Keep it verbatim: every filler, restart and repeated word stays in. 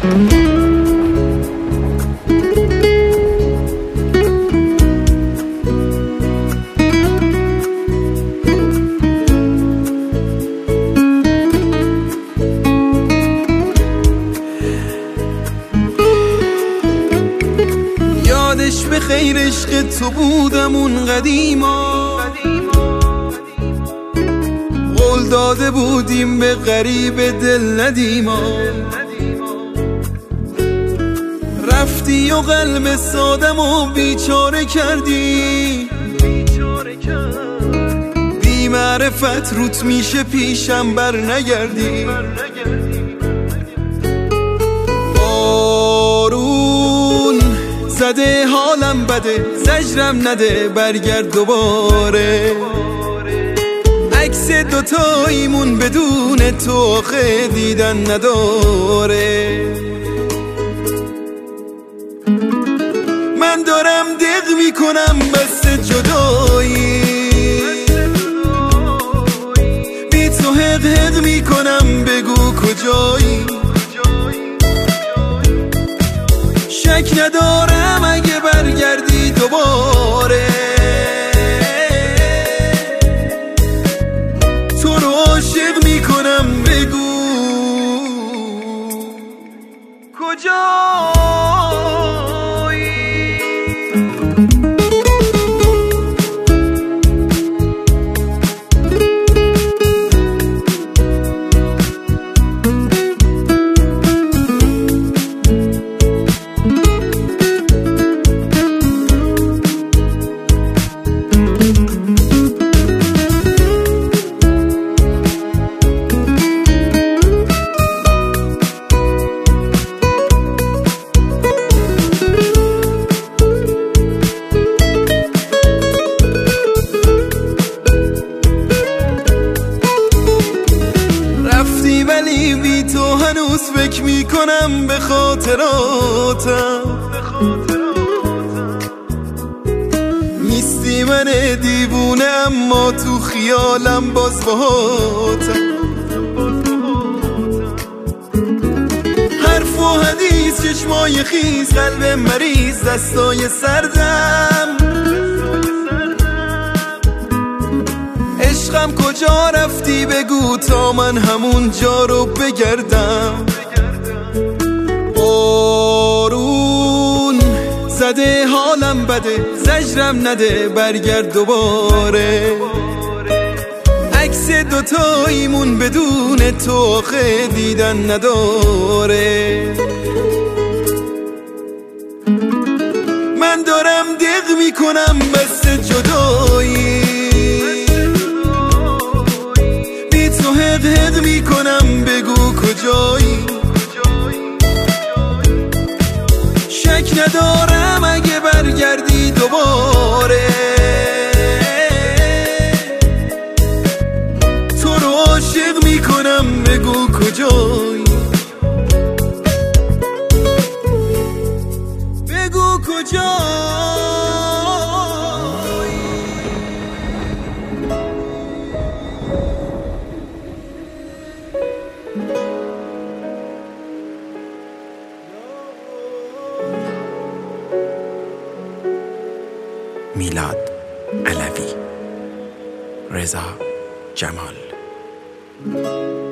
یادش به خیر عشق تو بودم اون قدیما، قول داده بودیم به غریب دل ندیما. رفتی و قلب سادم و بیچاره کردی، بی معرفت روت میشه پیشم بر نگردی. بارون زده حالم بده، زجرم نده برگرد دوباره. عکس دوتاییمون بدون تو آخه دیدن نداره. من دارم دق میکنم بس جدایی، بی تو حق حق میکنم بگو کجایی. شک ندارم اگه برگردی دوباره، تو رو عاشق میکنم بگو کجایی. ولی بی تو هنوز فکر میکنم به خاطراتم. نیستی من دیوونه اما تو خیالم باز باهاتم. حرف و حدیث چشمای خیز، قلب مریض دستای سردم. عشقم کجا رفتی بگو تا من همون جا رو بگردم. بارون زده حالم بده، زجرم نده برگرد دوباره. عکس دوتاییمون بدون تو آخه دیدن نداره. من دارم دق میکنم بس جدایی، حق حق میکنم بگو کجایی. شک ندارم اگه برگردی دوباره، تو رو عاشق میکنم بگو کجایی. بگو کجایی. میلاد علوی، رضا جمال.